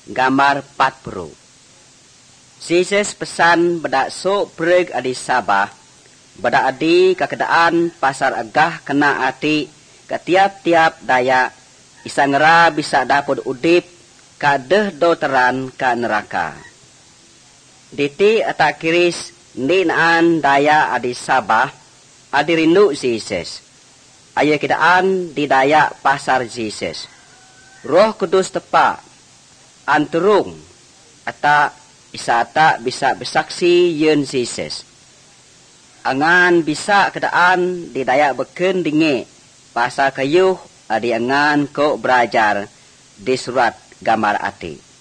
gambar 40. Jesus pesan bedak sok breg adi Sabah, bedak adi keadaan pasar agah kena ati ke tiap-tiap daya isa ngera bisa dapur udip kadeh doteran ka neraka. Diti atak kiris ninaan daya adi Sabah adi rindu Jesus. Ayo kidaan di daya pasar Jesus. Roh Kudus tepa anturung ata isa tak bisa bersaksi yen Jesus. Angan bisa kedaan di daya beken dinge pasal kayuh adi angan ko belajar di surat gambar ati.